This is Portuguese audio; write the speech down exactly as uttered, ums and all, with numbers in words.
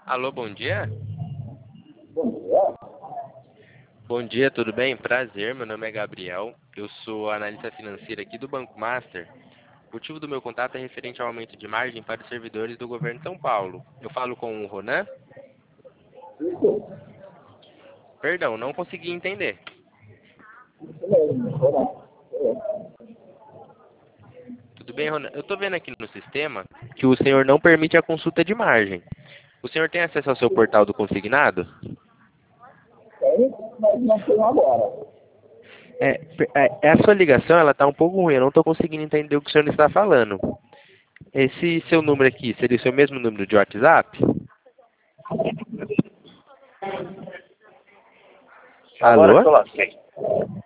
Alô, bom dia? Bom dia. Bom dia, tudo bem? Prazer, meu nome é Gabriel. Eu sou analista financeiro aqui do Banco Master. O motivo do meu contato é referente ao aumento de margem para os servidores do governo de São Paulo. Eu falo com o Ronan? Isso, Perdão, não consegui entender. isso mesmo. Olá. É. Tudo bem, Ronan? Eu estou vendo aqui no sistema que o senhor não permite a consulta de margem. O senhor tem acesso ao seu portal do consignado? Tem, mas não tenho agora. É, per- é, essa ligação ela está um pouco ruim, eu não estou conseguindo entender o que o senhor está falando. Esse seu número aqui seria o seu mesmo número de WhatsApp? Agora Alô? que eu lasquei.